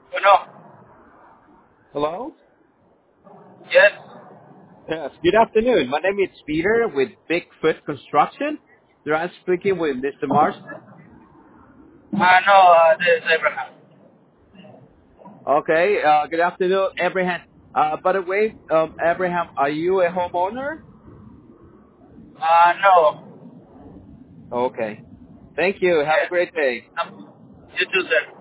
Oh, no. Hello? Yes. Yes, good afternoon. My name is Peter with Bigfoot Construction. There I'm speaking with Mr. Marston. No, this is Abraham. Okay, good afternoon, Abraham. By the way, Abraham, are you a homeowner? No. Okay. Thank you. Have a Yes. great day. You too, sir.